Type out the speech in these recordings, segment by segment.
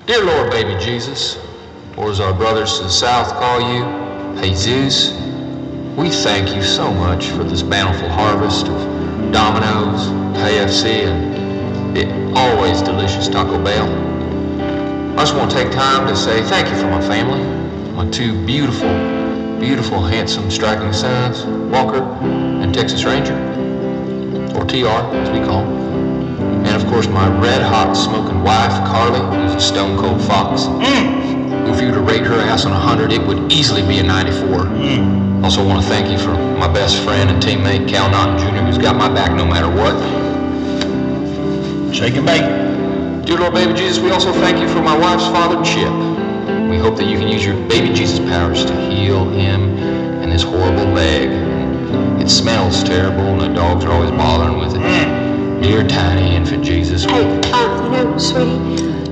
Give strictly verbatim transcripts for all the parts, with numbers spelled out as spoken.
Dear Lord baby Jesus, or as our brothers to the south call you, Jesus, we thank you so much for this bountiful harvest of Domino's, K F C, and the always delicious Taco Bell. I just want to take time to say thank you for my family, my two beautiful, beautiful, handsome, striking sons, Walker and Texas Ranger, or T R as we call him. And of course my red-hot smoking wife, Carly, who's a stone-cold fox. Mm. If you were to rate her ass on one hundred, it would easily be a ninety-four. Mm. Also want to thank you for my best friend and teammate, Cal Naughton Junior, who's got my back no matter what. Shake and bake. Dear Lord baby Jesus, we also thank you for my wife's father, Chip. We hope that you can use your baby Jesus powers to heal him and his horrible leg. It smells terrible and the dogs are always bothering with it. Mm. Dear tiny infant Jesus. Hey, um, you know, sweetie,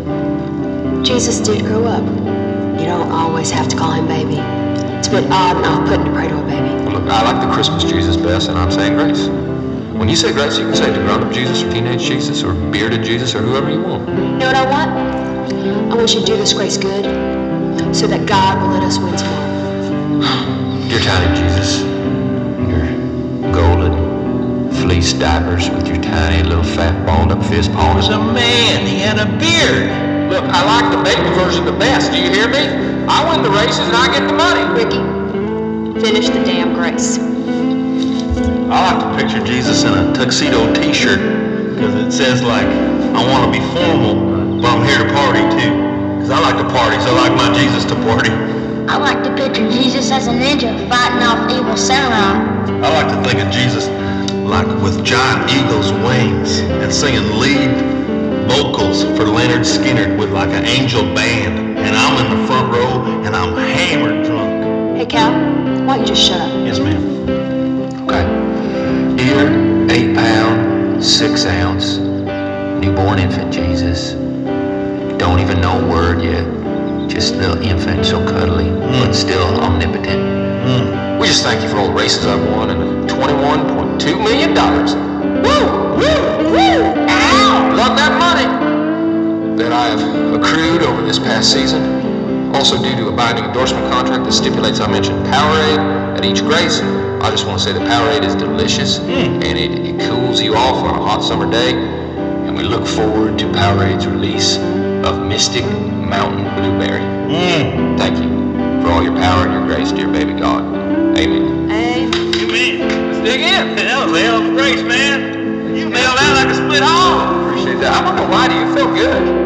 Jesus did grow up. You don't always have to call him baby. It's a bit odd and off-putting to pray to a baby. Well, look, I like the Christmas Jesus best, and I'm saying grace. When you say grace, you can say to grown-up Jesus or teenage Jesus or bearded Jesus or whoever you want. You know what I want? I want you to do this grace good so that God will let us win tomorrow. Dear tiny Jesus, your golden fleece diapers with your tiny little fat balled up fist He palms. was a man. He had a beard. Look, I like the baby version the best. Do you hear me? I win the races and I get the money. Ricky, finish the damn grace. I like to picture Jesus in a tuxedo t-shirt because it says like, I want to be formal, but I'm here to party too. Because I like to party, so I like my Jesus to party. I like to picture Jesus as a ninja fighting off evil samurai. I like to think of Jesus like with giant eagle's wings and singing lead vocals for Leonard Skinner with like an angel band. And I'm in the front row and I'm hammered drunk. Hey, Cal, why don't you just shut up? Yes, ma'am. Okay. Dear eight pound, six ounce, newborn infant Jesus. Don't even know a word yet. Just a little infant, so cuddly, Mm. but still omnipotent. Mm. We just thank you for all the races I've won and the twenty-one point two million dollars. Woo! Woo! Woo! Ow! Love that money that I have accrued over this past season. Also due to a binding endorsement contract that stipulates I mention Powerade at each grace. I just want to say the Powerade is delicious Mm. and it, it cools you off on a hot summer day. And we look forward to Powerade's release of Mystic Mountain Blueberry. Mm. Thank you for all your power and your grace, dear baby God. Amen. Hey. Amen. Let's dig in. That was a hell of a grace, man. You nailed that like a split hole. Appreciate that. I'm not gonna lie to you, it felt good.